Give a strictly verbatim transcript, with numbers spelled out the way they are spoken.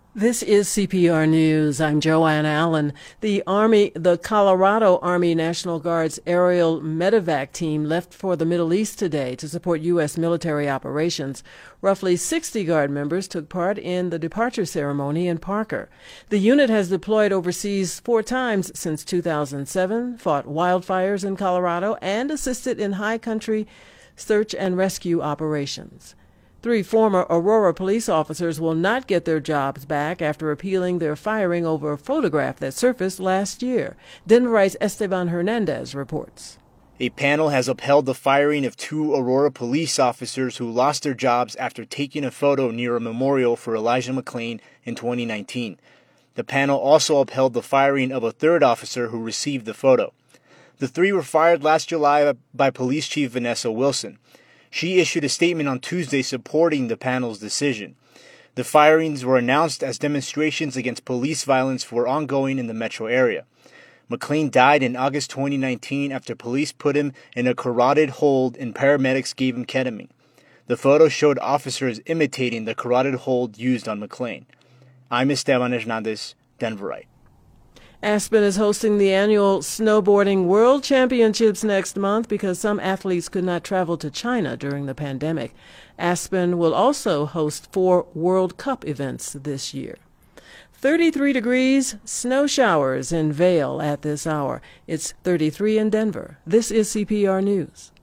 This is C P R News. I'm Joanne Allen. The Army, the Colorado Army National Guard's aerial medevac team left for the Middle East today to support U S military operations. Roughly sixty Guard members took part in the departure ceremony in Parker. The unit has deployed overseas four times since two thousand seven, fought wildfires in Colorado, and assisted in high country search and rescue operations. Three former Aurora police officers will not get their jobs back after appealing their firing over a photograph that surfaced last year. Denverite's Esteban Hernandez reports. A panel has upheld the firing of two Aurora police officers who lost their jobs after taking a photo near a memorial for Elijah McClain in twenty nineteen. The panel also upheld the firing of a third officer who received the photo. The three were fired last July by Police Chief Vanessa Wilson. She issued a statement on Tuesday supporting the panel's decision. The firings were announced as demonstrations against police violence were ongoing in the metro area. McClain died in August twenty nineteen after police put him in a carotid hold and paramedics gave him ketamine. The photo showed officers imitating the carotid hold used on McClain. I'm Esteban Hernandez, Denverite. Aspen is hosting the annual Snowboarding World Championships next month because some athletes could not travel to China during the pandemic. Aspen will also host four World Cup events this year. thirty-three degrees, snow showers in Vail at this hour. It's thirty-three in Denver. This is C P R News.